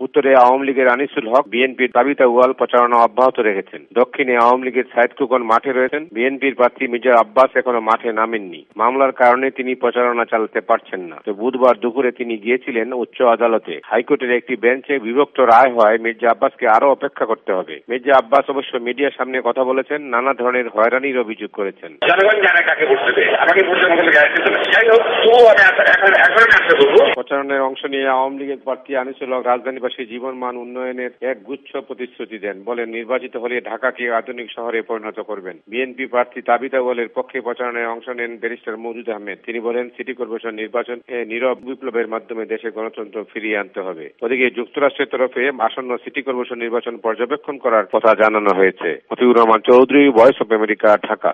উত্তরে আওয়ামী লীগের আনিসুল হক, বিএনপির তাবিতা ওয়াল প্রচারণা অব্যাহত রেখেছেন। দক্ষিণে আওয়ামী লীগের সাইদ খোকন মাঠে রয়েছেন। বিএনপির প্রার্থী মির্জা আব্বাস এখনো মাঠে নামেননি। মামলার কারণে তিনি প্রচারণা চালাতে পারছেন না। তো বুধবার দুপুরে তিনি গিয়েছিলেন উচ্চ আদালতে। হাইকোর্টের একটি বেঞ্চে বিভক্ত রায় হয় মির্জা আব্বাসকে আরো অপেক্ষা করতে হবে। মির্জা আব্বাস অবশ্য মিডিয়ার সামনে কথা বলেছেন, নানা ধরনের হয়রানির অভিযোগ করেছেন। প্রচারণায় অংশ নিয়ে আওয়ামী লীগের প্রার্থী আনিসুল হক রাজধানীবাসীর জীবনমান উন্নয়নের এক গুচ্ছ প্রতিশ্রুতি দেন। বলেন, নির্বাচিত হলে ঢাকাকে আধুনিক শহরে পরিণত করবেন। বিএনপি প্রার্থী তাবিতা ওয়ালের পক্ষে প্রচারণায় অংশ নেন ব্যারিস্টার মওদুদ আহমেদ। তিনি বলেন, সিটি কর্পোরেশন নির্বাচন নীরব বিপ্লবের মাধ্যমে দেশে গণতন্ত্র ফিরিয়ে আনতে হবে। ওদিকে যুক্তরাষ্ট্রের তরফে আসন্ন সিটি কর্পোরেশন নির্বাচন পর্যবেক্ষণ করার কথা জানানো হয়েছে। Motiur Rahman Chowdhury, voice of America, Dhaka.